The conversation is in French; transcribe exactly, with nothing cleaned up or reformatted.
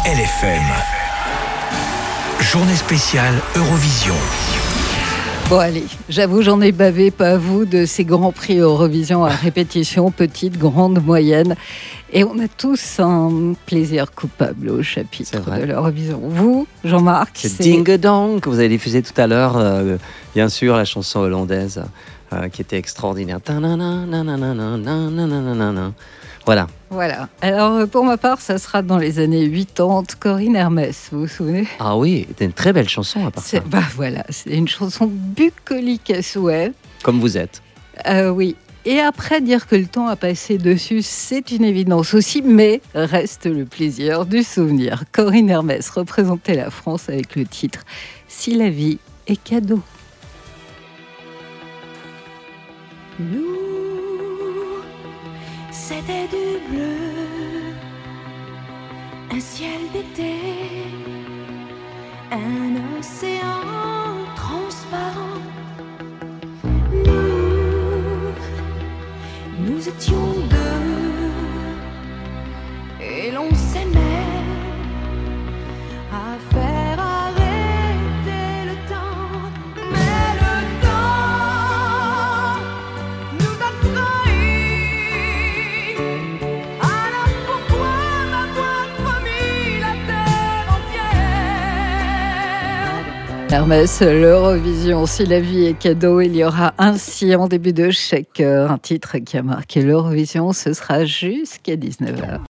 L F M. Journée spéciale Eurovision. Bon allez, j'avoue j'en ai bavé, pas à vous, de ces grands prix Eurovision à répétition, petite, grande, moyenne. Et on a tous un plaisir coupable au chapitre de l'Eurovision. Vous, Jean-Marc, c'est... c'est... Ding Dong que vous avez diffusé tout à l'heure. Euh, bien sûr, la chanson hollandaise euh, qui était extraordinaire. Voilà. Voilà. Alors, pour ma part, ça sera dans les années quatre-vingt-dix, Corinne Hermès, vous vous souvenez ? Ah oui, c'était une très belle chanson à part c'est, ça. Bah voilà, c'est une chanson bucolique à souhait. Comme vous êtes. Euh, oui. Et après, dire que le temps a passé dessus, c'est une évidence aussi, mais reste le plaisir du souvenir. Corinne Hermès représentait la France avec le titre « Si la vie est cadeau ». Nous, c'était du bleu, un ciel d'été, un océan transparent. Nous, nous étions deux, et l'on s'aimait à faire arrêter le temps. Mais le temps nous a trahis. Alors pourquoi m'avoir promis la terre entière? Hermès, l'Eurovision, si la vie est cadeau, il y aura ainsi en début de chaque heure un titre qui a marqué l'Eurovision. Ce sera jusqu'à dix-neuf heures.